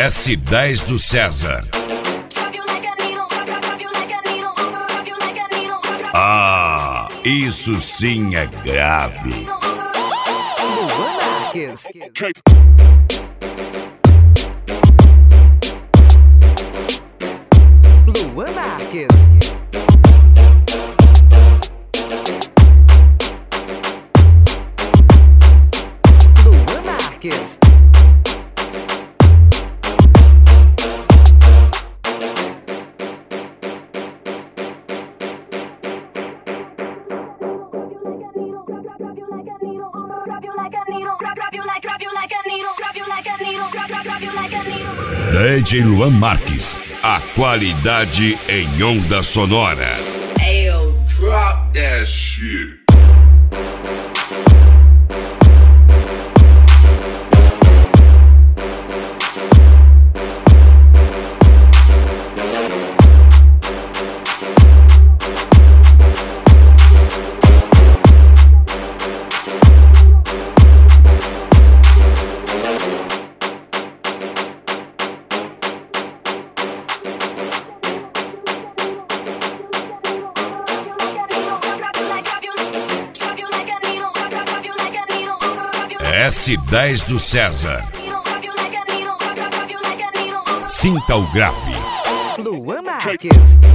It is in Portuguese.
S10 do César. Ah, isso sim é grave. Luan Marques. Luan Marques. Luan Marques. DJ Luan Marques, a qualidade em onda sonora. Ayo, drop that shit. S10 do César. Sinta o grave. Luan Marques.